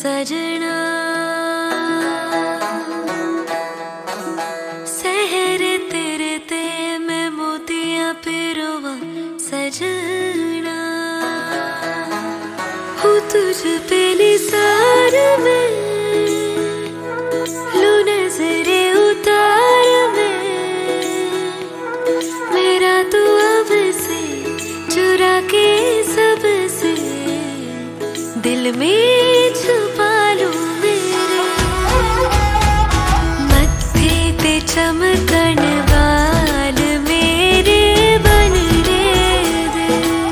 सजना सहरे तेरे ते मैं मोतियां पिरोवा सजना हूँ तुझ पे निसार में लू नजरे उतार में मेरा तू अब से चुरा के सबसे दिल में छुपा लूं मेरे मत्थे ते चमकन वाल मेरे बनने दे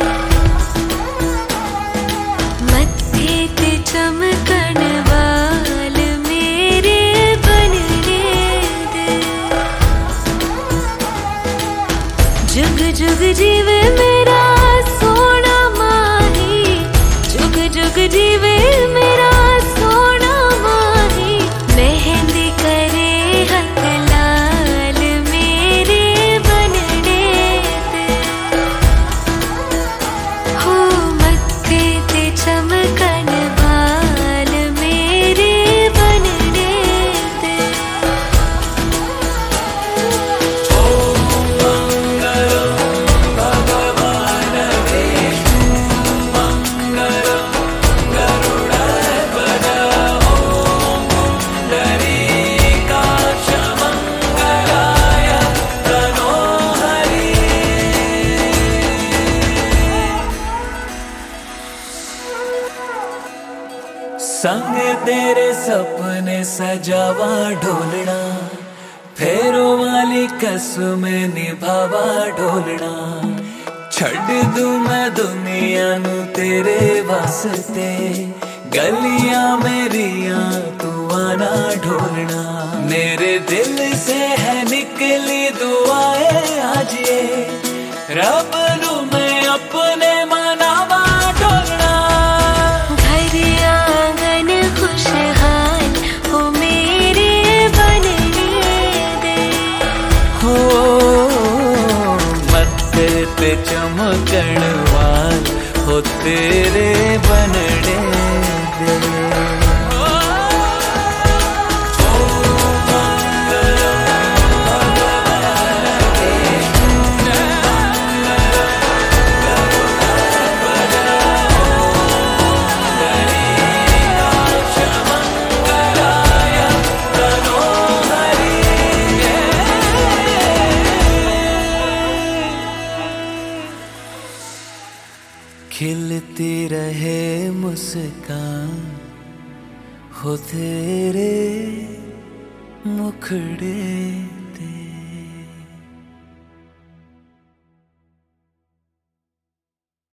मत्थे ते चमकन वाल मेरे बनने दे जुग जुग जीवे मेरा सोना माही जुग जुग जीवे मेरा सोना माही मेहंदी करे हक लाल मेरे बनने दे हो मत्थे ते चमकन वाल मेरे बनने दे संग तेरे सपने सजावा ढोलना फेरों वाली कसमें निभावा ढोलना छड़ दूं मैं दुनिया नू तेरे वास्ते गलियां मेरियां तू आना ढोलना मेरे दिल से है निकली दुआएं आज ये रब नू मैं अपने मनावा ढोलना खुशहाल हो मेरे बनने दे हो मत्थे ते चमकण वाल हो तेरे बनने दे खिलती रहे मुस्कान हो तेरे मुखड़े